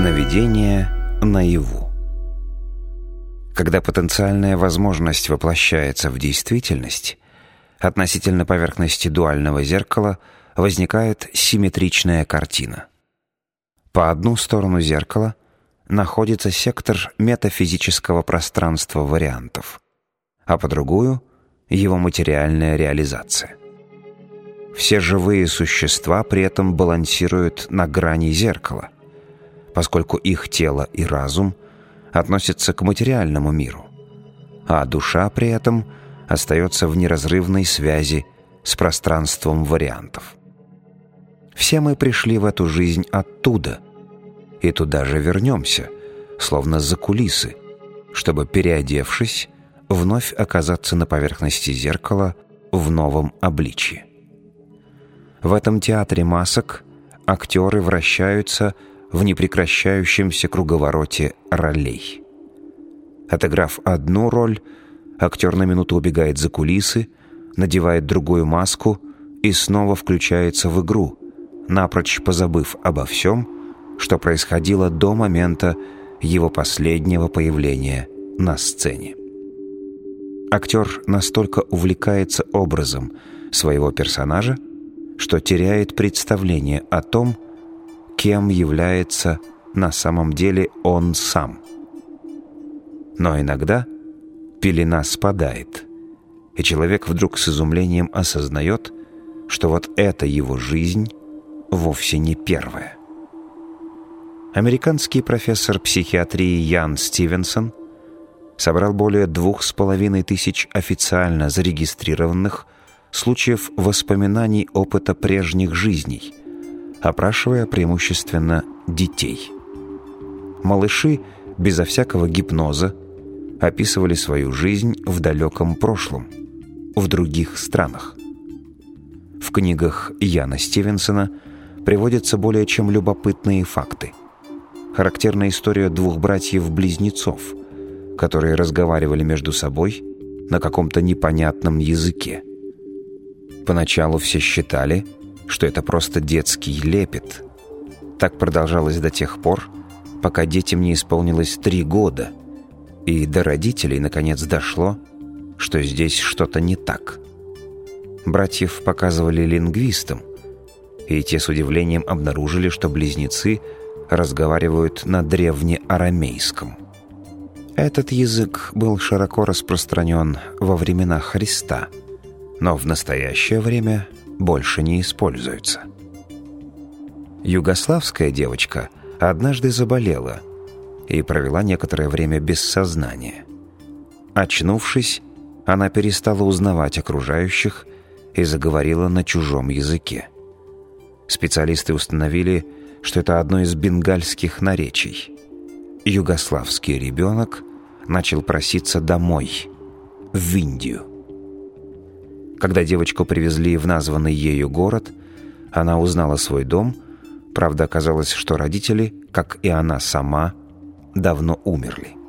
Сновидение наяву. Когда потенциальная возможность воплощается в действительность, относительно поверхности дуального зеркала возникает симметричная картина. По одну сторону зеркала находится сектор метафизического пространства вариантов, а по другую — его материальная реализация. Все живые существа при этом балансируют на грани зеркала, поскольку их тело и разум относятся к материальному миру, а душа при этом остается в неразрывной связи с пространством вариантов. Все мы пришли в эту жизнь оттуда, и туда же вернемся, словно за кулисы, чтобы, переодевшись, вновь оказаться на поверхности зеркала в новом обличье. В этом театре масок актеры вращаются в непрекращающемся круговороте ролей. Отыграв одну роль, актер на минуту убегает за кулисы, надевает другую маску и снова включается в игру, напрочь позабыв обо всем, что происходило до момента его последнего появления на сцене. Актер настолько увлекается образом своего персонажа, что теряет представление о том, кем является на самом деле он сам. Но иногда пелена спадает, и человек вдруг с изумлением осознает, что вот эта его жизнь вовсе не первая. Американский профессор психиатрии Ян Стивенсон собрал более 2500 официально зарегистрированных случаев воспоминаний опыта прежних жизней, опрашивая преимущественно детей. Малыши безо всякого гипноза описывали свою жизнь в далеком прошлом, в других странах. В книгах Яна Стивенсона приводятся более чем любопытные факты. Характерна история двух братьев-близнецов, которые разговаривали между собой на каком-то непонятном языке. Поначалу все считали, что это просто детский лепет. Так продолжалось до тех пор, пока детям не исполнилось 3 года, и до родителей наконец дошло, что здесь что-то не так. Братьев показывали лингвистам, и те с удивлением обнаружили, что близнецы разговаривают на древнеарамейском. Этот язык был широко распространен во времена Христа, но в настоящее время больше не используется. Югославская девочка однажды заболела и провела некоторое время без сознания. Очнувшись, она перестала узнавать окружающих и заговорила на чужом языке. Специалисты установили, что это одно из бенгальских наречий. Югославский ребенок начал проситься домой, в Индию. Когда девочку привезли в названный ею город, она узнала свой дом, правда, оказалось, что родители, как и она сама, давно умерли.